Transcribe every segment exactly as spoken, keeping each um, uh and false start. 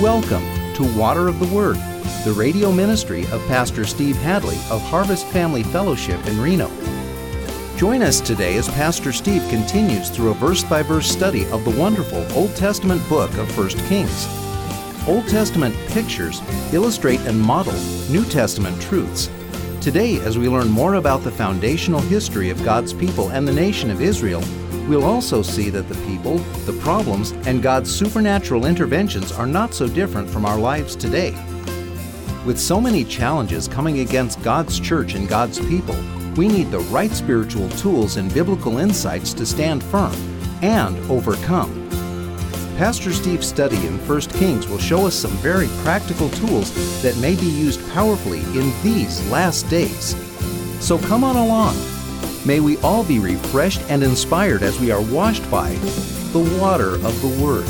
Welcome to Water of the Word, the radio ministry of Pastor Steve Hadley of Harvest Family Fellowship in Reno. Join us today as Pastor Steve continues through a verse-by-verse study of the wonderful Old Testament book of First Kings. Old Testament pictures illustrate and model New Testament truths. Today, as we learn more about the foundational history of God's people and the nation of Israel, we'll also see that the people, the problems, and God's supernatural interventions are not so different from our lives today. With so many challenges coming against God's church and God's people, we need the right spiritual tools and biblical insights to stand firm and overcome. Pastor Steve's study in First Kings will show us some very practical tools that may be used powerfully in these last days. So come on along. May we all be refreshed and inspired as we are washed by the water of the Word.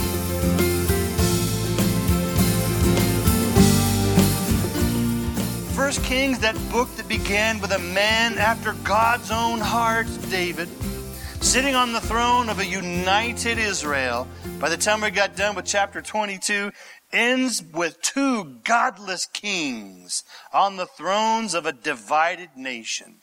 First Kings, that book that began with a man after God's own heart, David, sitting on the throne of a united Israel. By the time we got done with chapter twenty-two, ends with two godless kings on the thrones of a divided nation.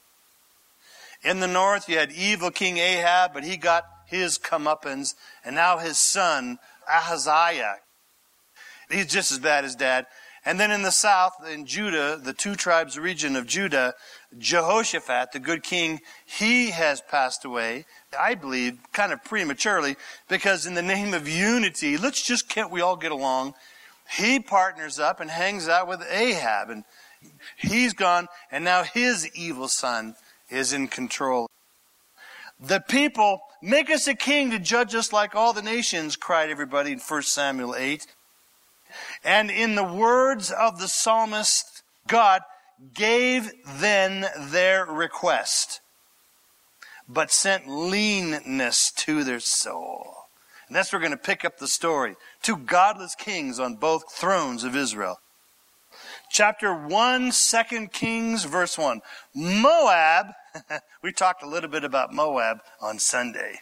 In the north, you had evil King Ahab, but he got his comeuppance, and now his son, Ahaziah. He's just as bad as dad. And then in the south, in Judah, the two tribes region of Judah, Jehoshaphat, the good king, he has passed away, I believe, kind of prematurely, because in the name of unity, let's just, can't we all get along? He partners up and hangs out with Ahab, and he's gone, and now his evil son is in control. The people, make us a king to judge us like all the nations, cried everybody in First Samuel eight. And in the words of the psalmist, God gave then their request, but sent leanness to their soul. And that's where we're going to pick up the story. Two godless kings on both thrones of Israel. Chapter one, Second Kings, verse one. Moab, we talked a little bit about Moab on Sunday.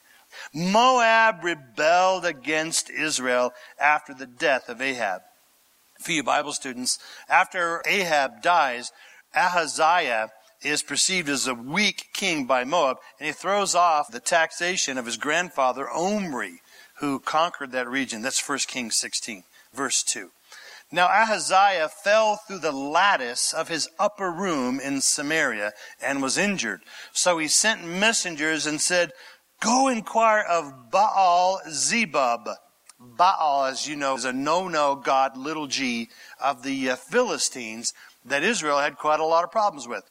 Moab rebelled against Israel after the death of Ahab. For you Bible students, after Ahab dies, Ahaziah is perceived as a weak king by Moab, and he throws off the taxation of his grandfather Omri, who conquered that region. That's First Kings sixteen, verse two. Now Ahaziah fell through the lattice of his upper room in Samaria and was injured. So he sent messengers and said, "Go inquire of Baal Zebub." Baal, as you know, is a no-no god, little g, of the uh, Philistines that Israel had quite a lot of problems with.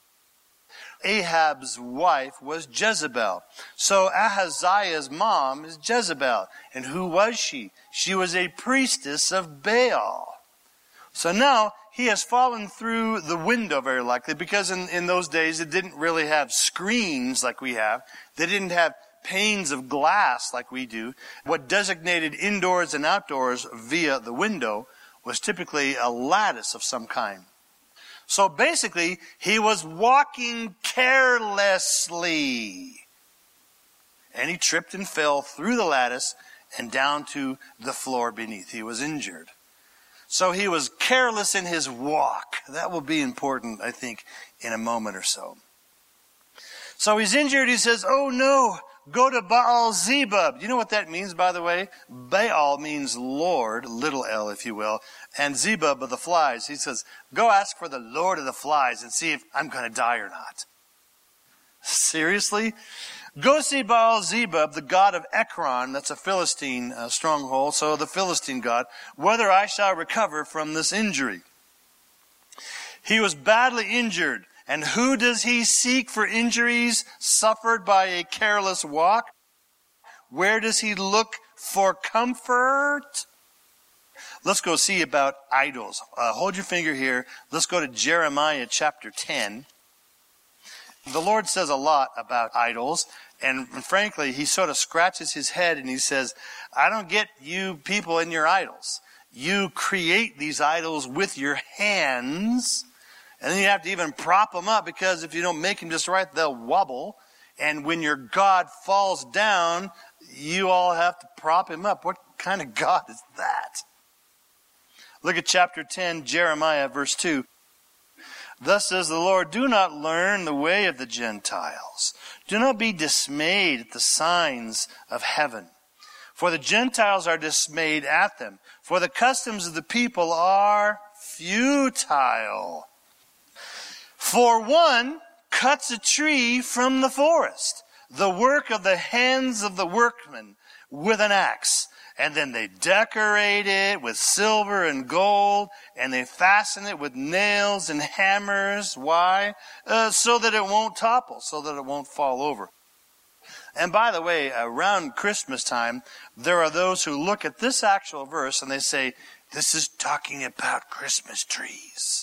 Ahab's wife was Jezebel. So Ahaziah's mom is Jezebel. And who was she? She was a priestess of Baal. So now he has fallen through the window very likely, because in, in those days it didn't really have screens like we have. They didn't have panes of glass like we do. What designated indoors and outdoors via the window was typically a lattice of some kind. So basically, he was walking carelessly. And he tripped and fell through the lattice and down to the floor beneath. He was injured. So he was careless in his walk. That will be important, I think, in a moment or so. So he's injured. He says, "Oh no, go to Baal Zebub." You know what that means, by the way? Baal means Lord, little l, if you will, and Zebub of the flies. He says, go ask for the Lord of the flies and see if I'm going to die or not. Seriously? Go see Baal Zebub, the god of Ekron. That's a Philistine uh, stronghold, so the Philistine god, whether I shall recover from this injury. He was badly injured. And who does he seek for injuries suffered by a careless walk? Where does he look for comfort? Let's go see about idols. Uh, hold your finger here. Let's go to Jeremiah chapter ten. The Lord says a lot about idols. And frankly, he sort of scratches his head and he says, I don't get you people and your idols. You create these idols with your hands. And then you have to even prop them up, because if you don't make them just right, they'll wobble. And when your God falls down, you all have to prop him up. What kind of God is that? Look at chapter ten, Jeremiah, verse two. Thus says the Lord, do not learn the way of the Gentiles. Do not be dismayed at the signs of heaven. For the Gentiles are dismayed at them. For the customs of the people are futile. For one cuts a tree from the forest, the work of the hands of the workman, with an axe. And then they decorate it with silver and gold, and they fasten it with nails and hammers. Why? Uh, so that it won't topple, so that it won't fall over. And by the way, around Christmas time, there are those who look at this actual verse and they say, this is talking about Christmas trees.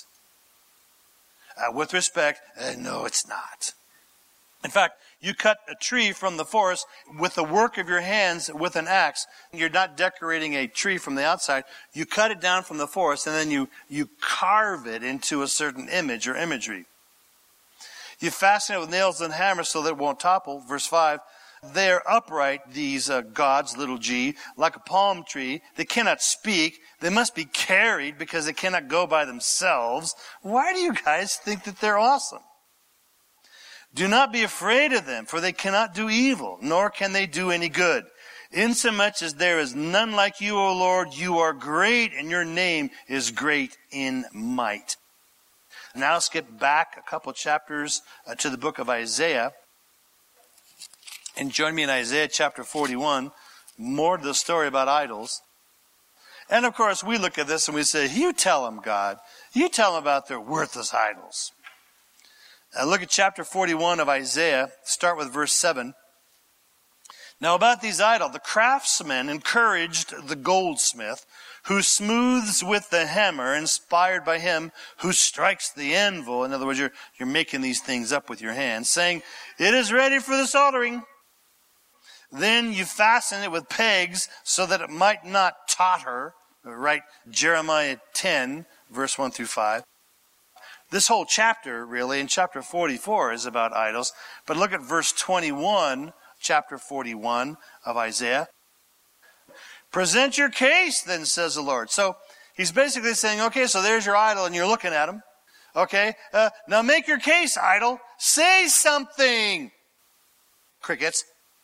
Uh, with respect, uh, no, it's not. In fact, you cut a tree from the forest with the work of your hands with an axe. You're not decorating a tree from the outside. You cut it down from the forest and then you, you carve it into a certain image or imagery. You fasten it with nails and hammers so that it won't topple. Verse five, they are upright, these uh, gods, little g, like a palm tree. They cannot speak. They must be carried because they cannot go by themselves. Why do you guys think that they're awesome? Do not be afraid of them, for they cannot do evil, nor can they do any good. Insomuch as there is none like you, O Lord, you are great, and your name is great in might. Now skip back a couple chapters uh, to the book of Isaiah. And join me in Isaiah chapter forty-one. More to the story about idols. And of course, we look at this and we say, you tell them, God. You tell them about their worthless idols. Uh, look at chapter forty-one of Isaiah. Start with verse seven. Now about these idols, the craftsman encouraged the goldsmith, who smooths with the hammer, inspired by him who strikes the anvil. In other words, you're, you're making these things up with your hands, saying, it is ready for the soldering. Then you fasten it with pegs so that it might not totter. Right, Jeremiah ten, verse one through five. This whole chapter, really, in chapter forty-four, is about idols. But look at verse twenty-one, chapter forty-one of Isaiah. Present your case, then, says the Lord. So he's basically saying, okay, so there's your idol, and you're looking at him. Okay, uh, now make your case, idol. Say something. Crickets.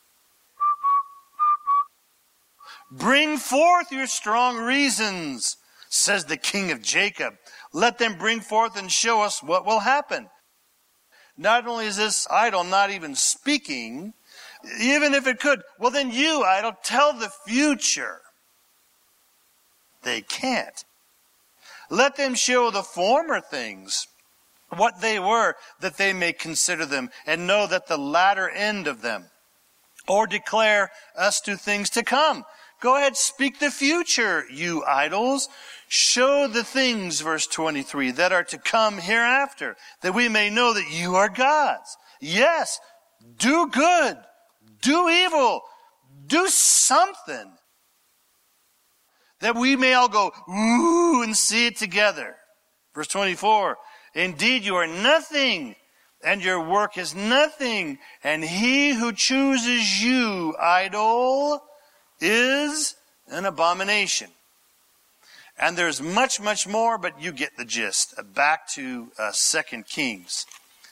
Bring forth your strong reasons, says the King of Jacob. Let them bring forth and show us what will happen. Not only is this idol not even speaking, even if it could, well then you, idol, tell the future. They can't. Let them show the former things, what they were, that they may consider them, and know that the latter end of them. Or declare us to things to come. Go ahead, speak the future, you idols. Show the things, verse twenty-three, that are to come hereafter, that we may know that you are gods. Yes, do good, do evil, do something, that we may all go, ooh, and see it together. Verse twenty-four, indeed you are nothing, and your work is nothing, and he who chooses you, idol, is an abomination. And there's much, much more, but you get the gist. Back to uh, Second Kings.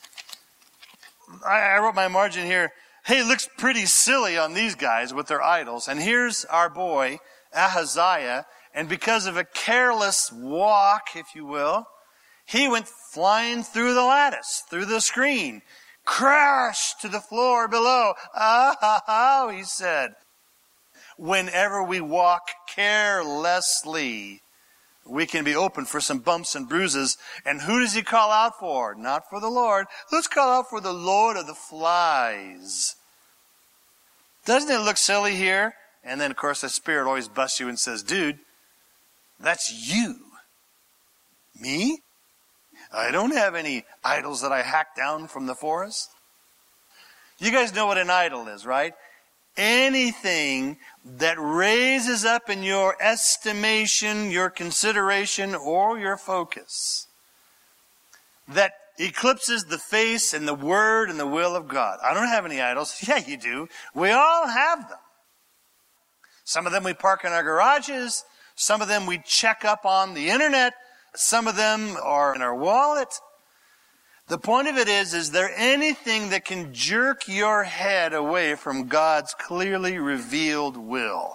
I, I wrote my margin here. Hey, it looks pretty silly on these guys with their idols. And here's our boy, Ahaziah. And because of a careless walk, if you will, he went flying through the lattice, through the screen. Crash to the floor below. Ah, ha, ha, he said. Whenever we walk carelessly, we can be open for some bumps and bruises. And who does he call out for? Not for the Lord. Let's call out for the Lord of the flies. Doesn't it look silly here? And then, of course, the Spirit always busts you and says, dude, that's you. Me? I don't have any idols that I hacked down from the forest. You guys know what an idol is, right? Anything that raises up in your estimation, your consideration, or your focus, that eclipses the face and the word and the will of God. I don't have any idols. Yeah, you do. We all have them. Some of them we park in our garages. Some of them we check up on the internet. Some of them are in our wallet. The point of it is, is there anything that can jerk your head away from God's clearly revealed will?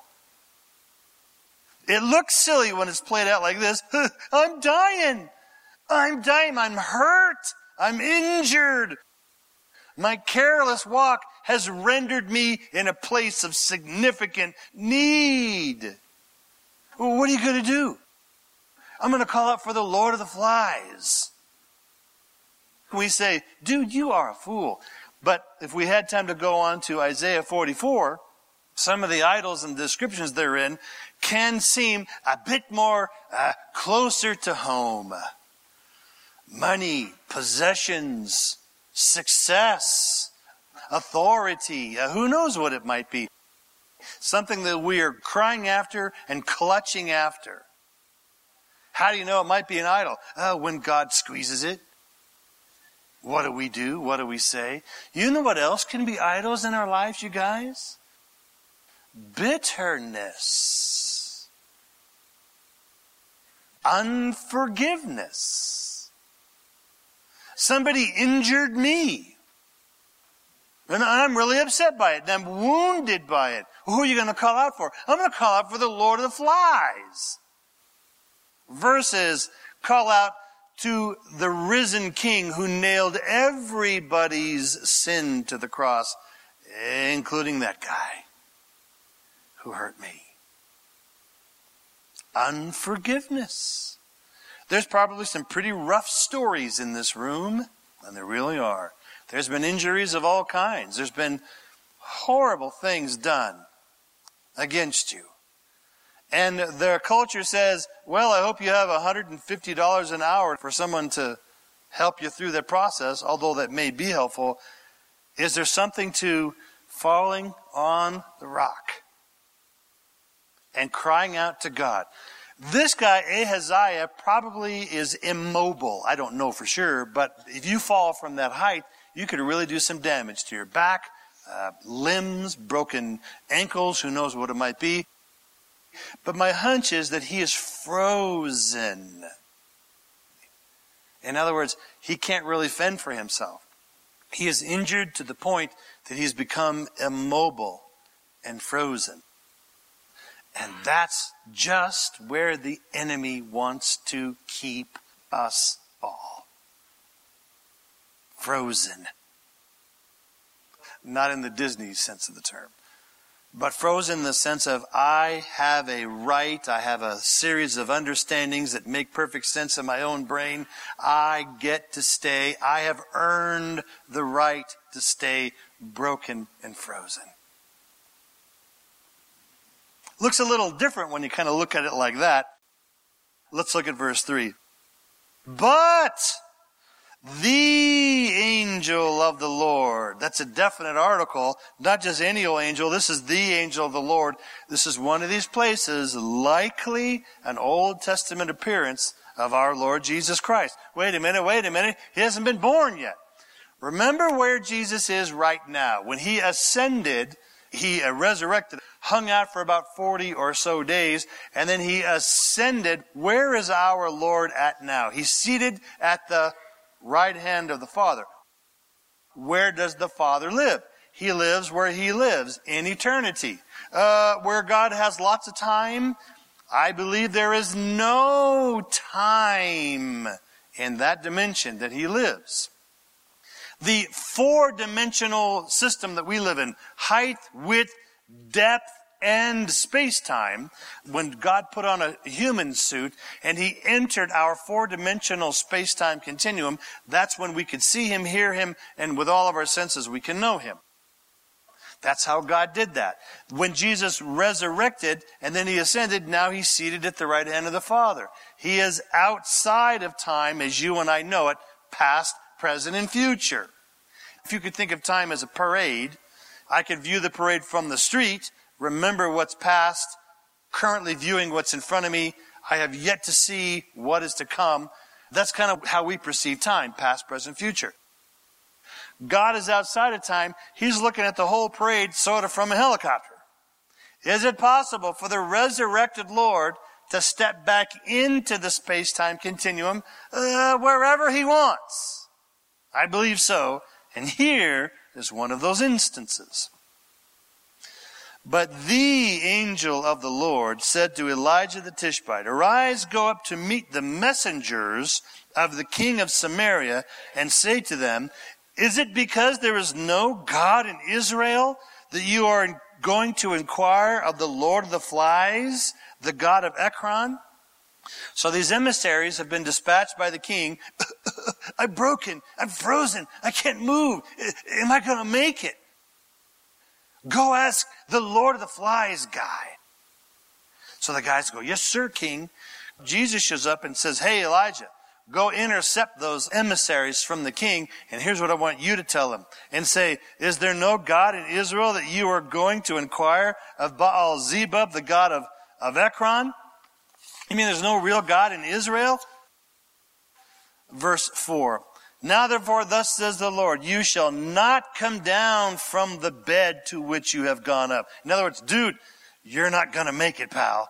It looks silly when it's played out like this. I'm dying. I'm dying. I'm hurt. I'm injured. My careless walk has rendered me in a place of significant need. Well, what are you going to do? I'm going to call out for the Lord of the Flies. We say, dude, you are a fool. But if we had time to go on to Isaiah forty-four, some of the idols and descriptions therein can seem a bit more uh, closer to home. Money, possessions, success, authority, uh, who knows what it might be. Something that we are crying after and clutching after. How do you know it might be an idol? Uh, when God squeezes it. What do we do? What do we say? You know what else can be idols in our lives, you guys? Bitterness. Unforgiveness. Somebody injured me. And I'm really upset by it. And I'm wounded by it. Who are you going to call out for? I'm going to call out for the Lord of the Flies. Versus call out to the risen King who nailed everybody's sin to the cross, including that guy who hurt me. Unforgiveness. There's probably some pretty rough stories in this room, and there really are. There's been injuries of all kinds. There's been horrible things done against you. And their culture says, well, I hope you have one hundred fifty dollars an hour for someone to help you through that process, although that may be helpful. Is there something to falling on the rock and crying out to God? This guy, Ahaziah, probably is immobile. I don't know for sure, but if you fall from that height, you could really do some damage to your back, uh, limbs, broken ankles, who knows what it might be. But my hunch is that he is frozen. In other words, he can't really fend for himself. He is injured to the point that he's become immobile and frozen. And that's just where the enemy wants to keep us all. Frozen. Not in the Disney sense of the term. But frozen in the sense of, I have a right, I have a series of understandings that make perfect sense in my own brain. I get to stay. I have earned the right to stay broken and frozen. Looks a little different when you kind of look at it like that. Let's look at verse three. But the angel of the Lord. That's a definite article, not just any old angel. This is the angel of the Lord. This is one of these places, likely an Old Testament appearance of our Lord Jesus Christ. Wait a minute, wait a minute. He hasn't been born yet. Remember where Jesus is right now. When he ascended, he resurrected, hung out for about forty or so days, and then he ascended. Where is our Lord at now? He's seated at the right hand of the Father. Where does the Father live? He lives where he lives, in eternity. Uh, where God has lots of time, I believe there is no time in that dimension that he lives. The four-dimensional system that we live in, height, width, depth, and space-time, when God put on a human suit and he entered our four-dimensional space-time continuum, that's when we could see him, hear him, and with all of our senses we can know him. That's how God did that. When Jesus resurrected and then he ascended, now he's seated at the right hand of the Father. He is outside of time as you and I know it, past, present, and future. If you could think of time as a parade, I could view the parade from the street, remember what's past, currently viewing what's in front of me. I have yet to see what is to come. That's kind of how we perceive time, past, present, future. God is outside of time. He's looking at the whole parade sort of from a helicopter. Is it possible for the resurrected Lord to step back into the space-time continuum uh, wherever he wants? I believe so. And here is one of those instances. But the angel of the Lord said to Elijah the Tishbite, "Arise, go up to meet the messengers of the king of Samaria, and say to them, is it because there is no God in Israel that you are going to inquire of the Lord of the Flies, the God of Ekron?" So these emissaries have been dispatched by the king. I'm broken. I'm frozen. I can't move. Am I going to make it? Go ask the Lord of the Flies guy. So the guys go, "Yes, sir, king." Jesus shows up and says, "Hey, Elijah, go intercept those emissaries from the king, and here's what I want you to tell them. And say, is there no God in Israel that you are going to inquire of Baal-zebub, the God of, of Ekron?" You mean there's no real God in Israel? Verse four. "Now therefore thus says the Lord, you shall not come down from the bed to which you have gone up." In other words, dude, you're not going to make it, pal.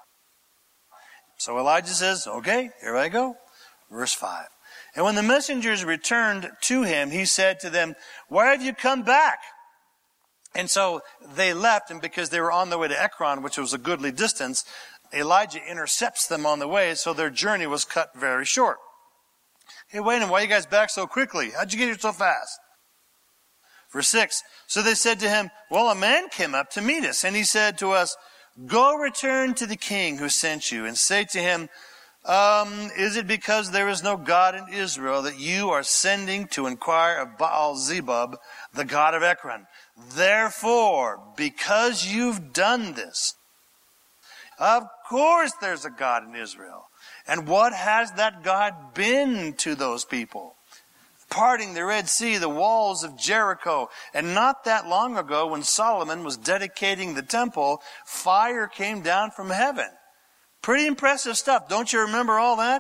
So Elijah says, "Okay, here I go." Verse five. "And when the messengers returned to him, he said to them, why have you come back?" And so they left, and because they were on their way to Ekron, which was a goodly distance, Elijah intercepts them on the way, so their journey was cut very short. "Hey, wait a minute, why are you guys back so quickly? How'd you get here so fast?" Verse six. "So they said to him, well, a man came up to meet us, and he said to us, go return to the king who sent you, and say to him, Um, is it because there is no God in Israel that you are sending to inquire of Baal-zebub, the God of Ekron? Therefore, because you've done this, of course there's a God in Israel. And what has that God been to those people? Parting the Red Sea, the walls of Jericho. And not that long ago, when Solomon was dedicating the temple, fire came down from heaven." Pretty impressive stuff. Don't you remember all that?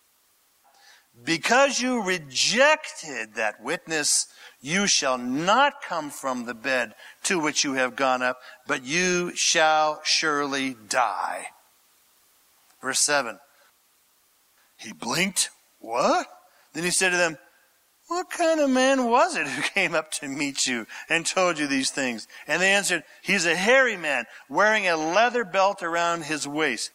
"Because you rejected that witness, you shall not come from the bed to which you have gone up, but you shall surely die." Verse seven. He blinked. "What?" Then he said to them, "What kind of man was it who came up to meet you and told you these things?" And they answered, "He's a hairy man wearing a leather belt around his waist."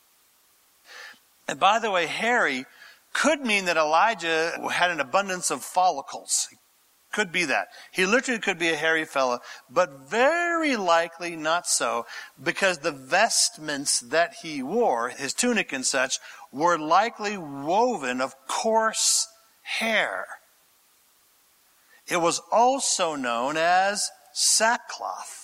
And by the way, hairy could mean that Elijah had an abundance of follicles. Could be that. He literally could be a hairy fellow, but very likely not so, because the vestments that he wore, his tunic and such, were likely woven of coarse hair. It was also known as sackcloth.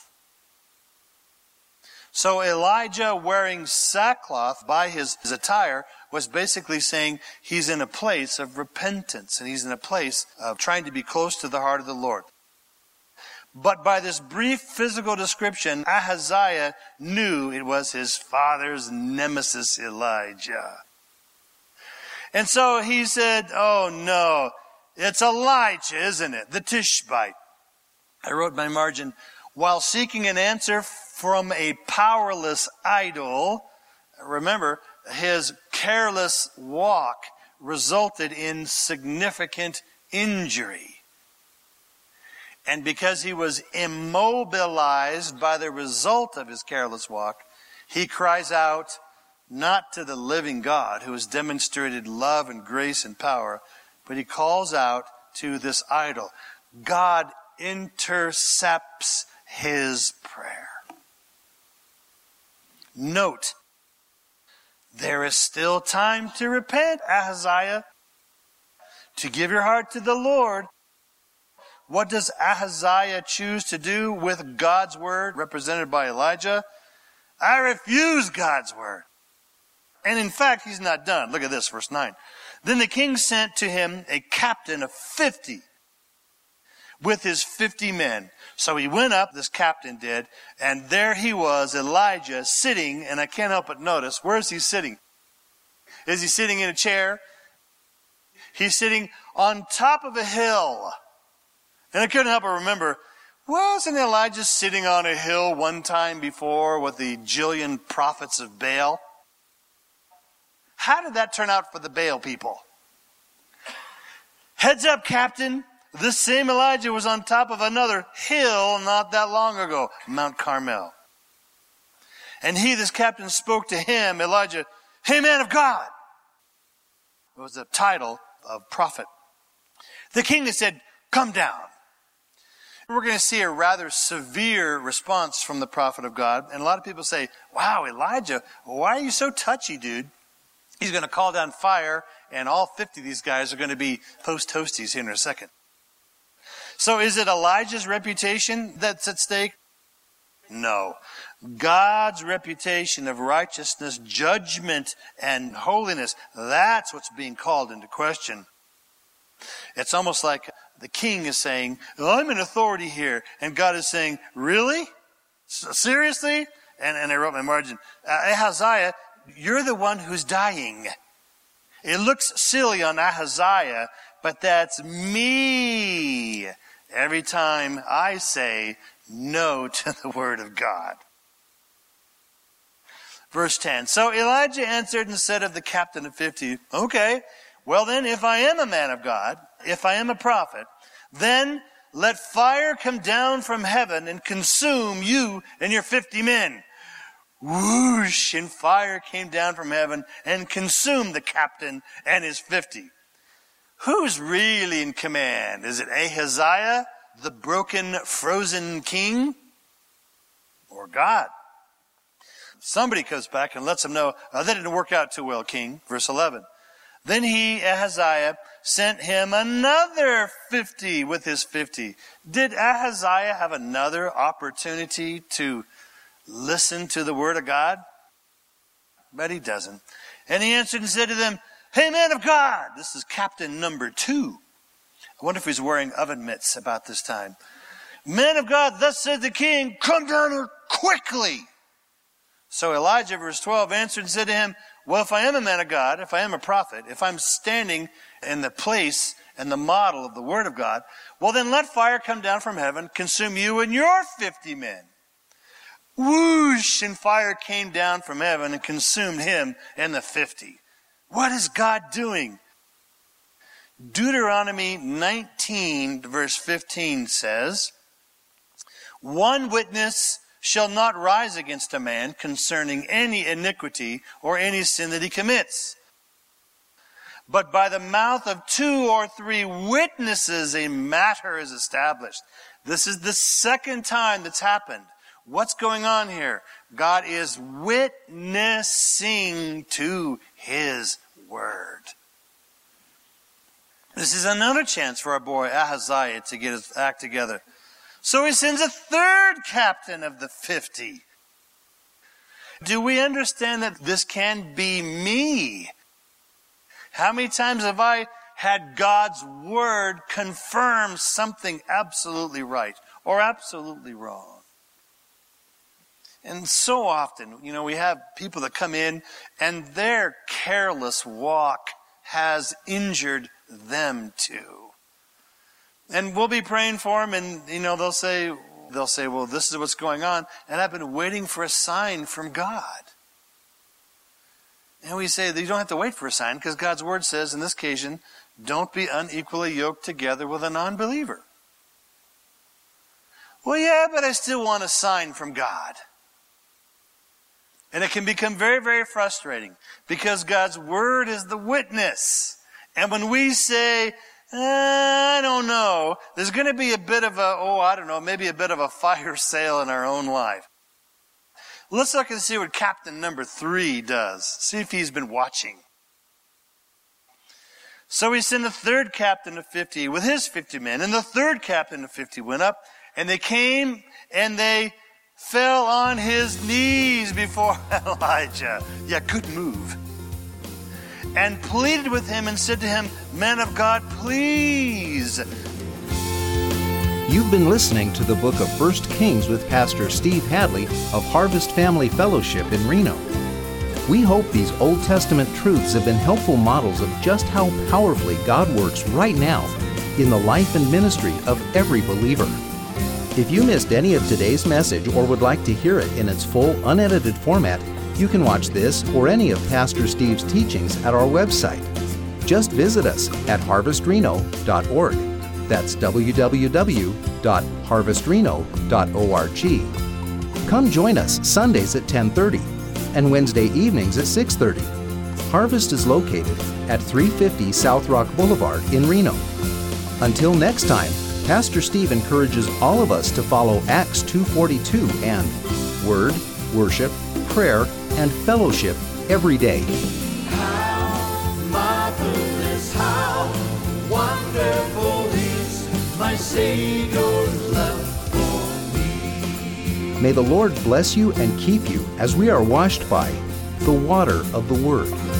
So Elijah wearing sackcloth by his, his attire was basically saying he's in a place of repentance, and he's in a place of trying to be close to the heart of the Lord. But by this brief physical description, Ahaziah knew it was his father's nemesis, Elijah. And so he said, "Oh no, it's Elijah, isn't it? The Tishbite." I wrote my margin, "While seeking an answer from a powerless idol," remember, his careless walk resulted in significant injury. And because he was immobilized by the result of his careless walk, he cries out not to the living God who has demonstrated love and grace and power, but he calls out to this idol. God intercepts his prayer. Note, there is still time to repent, Ahaziah, to give your heart to the Lord. What does Ahaziah choose to do with God's word, represented by Elijah? I refuse God's word. And in fact, he's not done. Look at this, verse nine. Then the king sent to him a captain of fifty with his fifty men. So he went up, this captain did, and there he was, Elijah, sitting, and I can't help but notice, where is he sitting? Is he sitting in a chair? He's sitting on top of a hill. And I couldn't help but remember, wasn't Elijah sitting on a hill one time before with the jillion prophets of Baal? How did that turn out for the Baal people? Heads up, Captain. This same Elijah was on top of another hill not that long ago, Mount Carmel. And he, this captain, spoke to him, Elijah, "Hey, man of God." It was the title of prophet. The king had said, "Come down." We're going to see a rather severe response from the prophet of God. And a lot of people say, "Wow, Elijah, why are you so touchy, dude? He's going to call down fire, and all fifty of these guys are going to be post-toasties here in a second." So is it Elijah's reputation that's at stake? No. God's reputation of righteousness, judgment, and holiness, that's what's being called into question. It's almost like the king is saying, "Oh, I'm in authority here." And God is saying, "Really? Seriously?" And, and I wrote my margin, "Ahaziah, you're the one who's dying. It looks silly on Ahaziah, but that's me every time I say no to the word of God." Verse ten, "So Elijah answered and said of the captain of fifty, 'Okay, well then, if I am a man of God, if I am a prophet, then let fire come down from heaven and consume you and your fifty men.' Whoosh, and fire came down from heaven and consumed the captain and his fifty. Who's really in command? Is it Ahaziah, the broken, frozen king? Or God? Somebody comes back and lets him know, oh, that didn't work out too well, king. Verse eleven. Then he, Ahaziah, sent him another fifty with his fifty. Did Ahaziah have another opportunity to listen to the word of God? But he doesn't. And he answered and said to them, "Hey, man of God." This is captain number two. I wonder if he's wearing oven mitts about this time. "Man of God, thus said the king, come down here quickly." So Elijah, verse twelve, answered and said to him, "Well, if I am a man of God, if I am a prophet, if I'm standing in the place and the model of the word of God, well then let fire come down from heaven, consume you and your fifty men." Whoosh, and fire came down from heaven and consumed him and the fifty. What is God doing? Deuteronomy nineteen, verse fifteen says, "One witness shall not rise against a man concerning any iniquity or any sin that he commits. But by the mouth of two or three witnesses a matter is established." This is the second time that's happened. What's going on here? God is witnessing to his word. This is another chance for our boy Ahaziah to get his act together. So he sends a third captain of the fifty. Do we understand that this can be me? How many times have I had God's word confirm something absolutely right or absolutely wrong? And so often, you know, we have people that come in and their careless walk has injured them too. And we'll be praying for them, and, you know, they'll say, they'll say, "Well, this is what's going on, and I've been waiting for a sign from God." And we say that you don't have to wait for a sign, because God's word says, in this occasion, don't be unequally yoked together with a non-believer. Well, yeah, but I still want a sign from God. And it can become very, very frustrating, because God's word is the witness. And when we say, I don't know, there's going to be a bit of a, oh, I don't know, maybe a bit of a fire sale in our own life. Let's look and see what captain number three does. See if he's been watching. So he sent the third captain of fifty with his fifty men. And the third captain of fifty went up, and they came and they fell on his knees before Elijah. Yeah, good move. And pleaded with him and said to him, "Man of God, please." You've been listening to the book of First Kings with Pastor Steve Hadley of Harvest Family Fellowship in Reno. We hope these Old Testament truths have been helpful models of just how powerfully God works right now in the life and ministry of every believer. If you missed any of today's message or would like to hear it in its full, unedited format, You can watch this or any of Pastor Steve's teachings at our website. Just visit us at harvest reno dot org. That's w w w dot harvest reno dot org. Come join us Sundays at ten thirty and Wednesday evenings at six thirty. Harvest is located at three fifty South Rock Boulevard in Reno. Until next time, Pastor Steve encourages all of us to follow Acts two forty-two and Word, Worship, Prayer, and Fellowship every day. How marvelous, how wonderful is my Savior's love for me. May the Lord bless you and keep you as we are washed by the water of the Word.